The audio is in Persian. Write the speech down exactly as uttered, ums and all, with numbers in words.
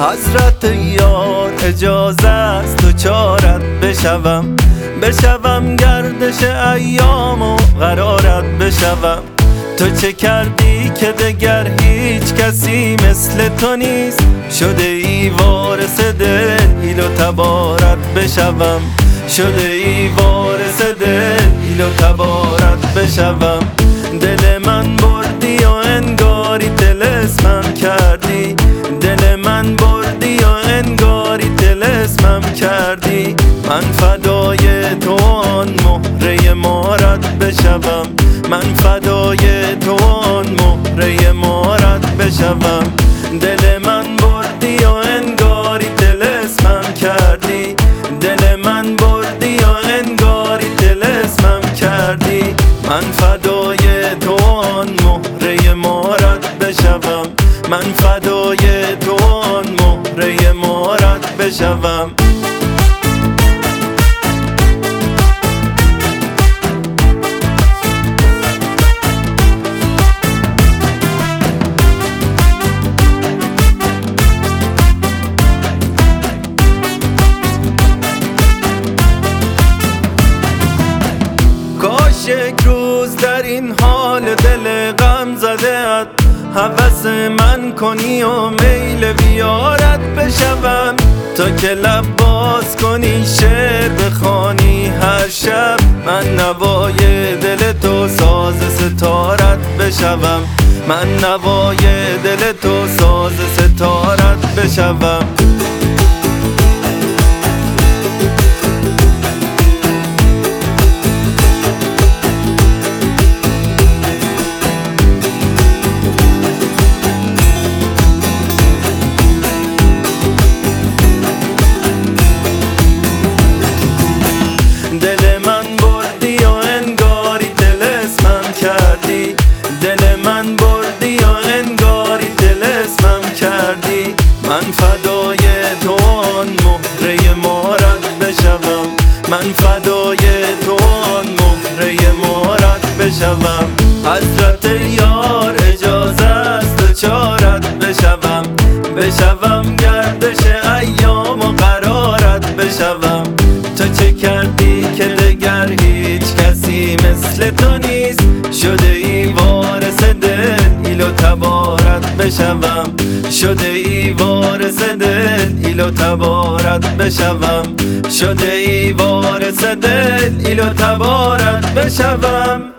حضرت یار اجازه است تو چارت بشوم، بشوم گردش ایام و قرارت بشوم. تو چه کردی که دگر هیچ کسی مثل تو نیست؟ شده ای وارث دل ایل و تبارت بشوم، شده ای وارث دل ایل و تبارت بشوم. دل من بردی و انگاری طلسمم کردی، دل من بردی و انگاری طلسمم کردی. من فدای تو آن مهره مارت بشوم، من فدای تو آن مهره مارت بشوم. دل من بردی و انگاری طلسمم کردی، دل من بردی و انگاری طلسمم کردی. من فدای تو آن مهره مارت بشوم، من فدای تو آن مهره مارت بشوم. کاش یک روز در این حال دل غم زده ات هوس من کنی و میل بیارت بشوم. تا که لب باز کنی شعر بخوانی هر شب، من نوای دل تو ساز ستارت بشوم، من نوای دل تو ساز ستارت بشوم. دل من بردی و انگاری طلسمم کردی، دل من بردی و انگاری طلسمم کردی. من فدای تو آن مهره مارت بشوم، من فدای تو آن مهره مارت بشوم. حضرت یار اجازه است تو چارت بشوم، بشوم گردش ایام و قرارت بشوم. تو چه کردی که دگر هیچ کسی مثل تو نیست؟ شده ای وارث دل ایل و تبارت بشوم، شده ای وارث دل ایل و تبارت بشوم، شده ای وارث دل ایل و تبارت بشوم.